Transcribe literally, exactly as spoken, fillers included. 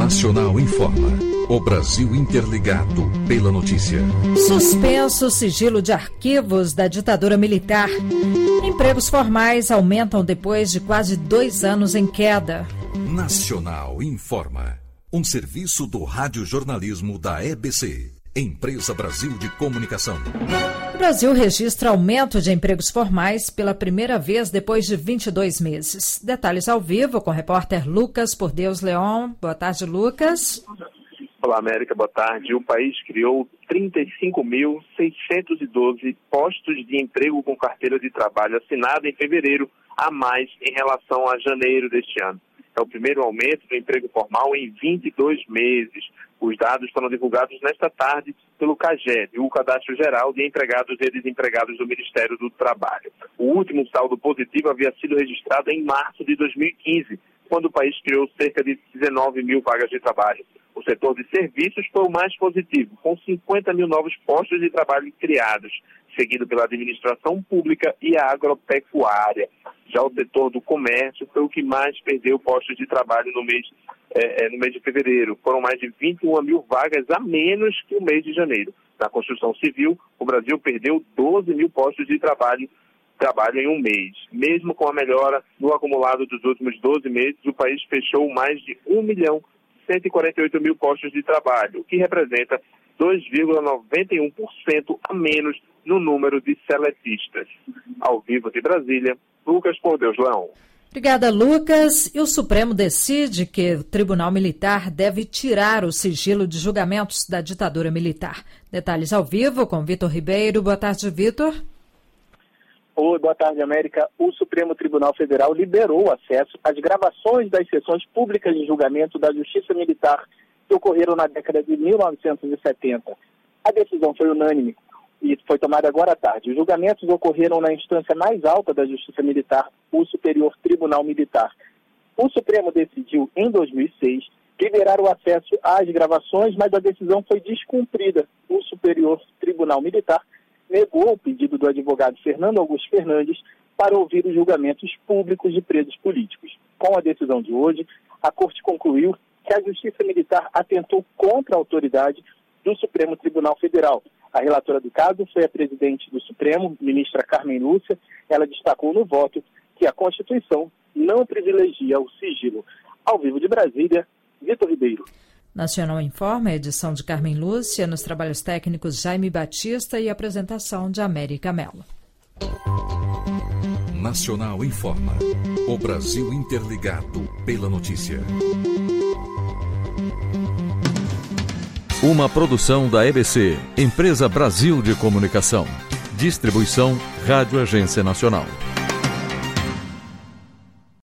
Nacional informa. O Brasil interligado pela notícia. Suspenso o sigilo de arquivos da ditadura militar. Empregos formais aumentam depois de quase dois anos em queda. Nacional informa. Um serviço do radiojornalismo da E B C, Empresa Brasil de Comunicação. O Brasil registra aumento de empregos formais pela primeira vez depois de vinte e dois meses. Detalhes ao vivo com o repórter Lucas Por Deus Leon. Boa tarde, Lucas. Olá, América, boa tarde. O país criou trinta e cinco mil seiscentos e doze postos de emprego com carteira de trabalho assinada em fevereiro, a mais em relação a janeiro deste ano. É o primeiro aumento do emprego formal em vinte e dois meses. Os dados foram divulgados nesta tarde pelo CAGED, o Cadastro Geral de Empregados e Desempregados do Ministério do Trabalho. O último saldo positivo havia sido registrado em março de dois mil e quinze, quando o país criou cerca de dezenove mil vagas de trabalho. O setor de serviços foi o mais positivo, com cinquenta mil novos postos de trabalho criados, seguido pela administração pública e a agropecuária. Já o setor do comércio foi o que mais perdeu postos de trabalho no mês, é, no mês de fevereiro. Foram mais de vinte e uma mil vagas a menos que o mês de janeiro. Na construção civil, o Brasil perdeu doze mil postos de trabalho, trabalho em um mês. Mesmo com a melhora no acumulado dos últimos doze meses, o país fechou mais de um milhão cento e quarenta e oito mil postos de trabalho, o que representa dois vírgula noventa e um por cento a menos no número de seletistas. Ao vivo de Brasília, Lucas Por Deus Leão. Obrigada, Lucas. E o Supremo decide que o Tribunal Militar deve tirar o sigilo de julgamentos da ditadura militar. Detalhes ao vivo com Vitor Ribeiro. Boa tarde, Vitor. Oi, boa tarde, América. O Supremo Tribunal Federal liberou o acesso às gravações das sessões públicas de julgamento da Justiça Militar que ocorreram na década de mil novecentos e setenta. A decisão foi unânime e foi tomada agora à tarde. Os julgamentos ocorreram na instância mais alta da Justiça Militar, o Superior Tribunal Militar. O Supremo decidiu, em dois mil e seis, liberar o acesso às gravações, mas a decisão foi descumprida. O Superior Tribunal Militar negou o pedido do advogado Fernando Augusto Fernandes para ouvir os julgamentos públicos de presos políticos. Com a decisão de hoje, a Corte concluiu que a Justiça Militar atentou contra a autoridade do Supremo Tribunal Federal. A relatora do caso foi a presidente do Supremo, ministra Carmen Lúcia. Ela destacou no voto que a Constituição não privilegia o sigilo. Ao vivo de Brasília, Vitor Ribeiro. Nacional informa, edição de Carmen Lúcia, nos trabalhos técnicos Jaime Batista e apresentação de América Mello. Nacional informa. O Brasil interligado pela notícia. Uma produção da E B C, Empresa Brasil de Comunicação. Distribuição Rádio Agência Nacional.